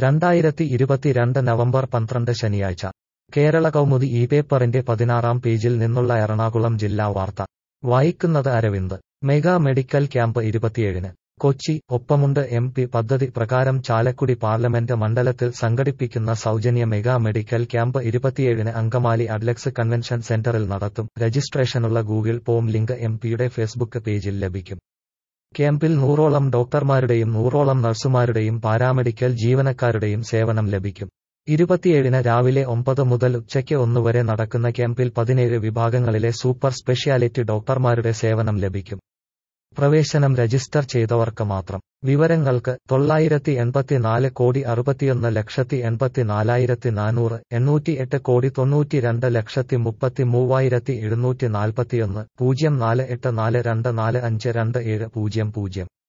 2022 November 12 ശനിയാഴ്ച കേരള കൗമുദി ഈ പേപ്പറിന്റെ 16-ാം പേജിൽ നിന്നുള്ള എറണാകുളം ജില്ലാ വാർത്ത വായിക്കുന്നത് അരവിന്ദ്. മെഗാ മെഡിക്കൽ ക്യാമ്പ് 27-ന് കൊച്ചി. ഒപ്പമുണ്ട് MP പദ്ധതി പ്രകാരം ചാലക്കുടി പാർലമെന്റ് മണ്ഡലത്തിൽ സംഘടിപ്പിക്കുന്ന സൗജന്യ മെഗാ മെഡിക്കൽ ക്യാമ്പ് 27-ന് അങ്കമാലി അഡ്ലക്സ് കൺവെൻഷൻ സെന്ററിൽ നടത്തും. രജിസ്ട്രേഷനുള്ള ഗൂഗിൾ ഫോം ലിങ്ക് MPയുടെ ഫേസ്ബുക്ക് പേജിൽ ലഭിക്കും. ക്യാമ്പിൽ 100ഓളം ഡോക്ടർമാരുടെയും 100ഓളം നഴ്സുമാരുടെയും പാരാമെഡിക്കൽ ജീവനക്കാരുടെയും സേവനം ലഭിക്കും. 27-ന് രാവിലെ 9 മുതൽ ഉച്ചയ്ക്ക് 1 വരെ നടക്കുന്ന ക്യാമ്പിൽ 17 വിഭാഗങ്ങളിലെ സൂപ്പർ സ്പെഷ്യാലിറ്റി ഡോക്ടർമാരുടെ സേവനം ലഭിക്കും. പ്രവേശനം രജിസ്റ്റർ ചെയ്തവർക്ക് മാത്രം. വിവരങ്ങൾക്ക് 964,61,84,400, 808,92,33,741, 048424524527.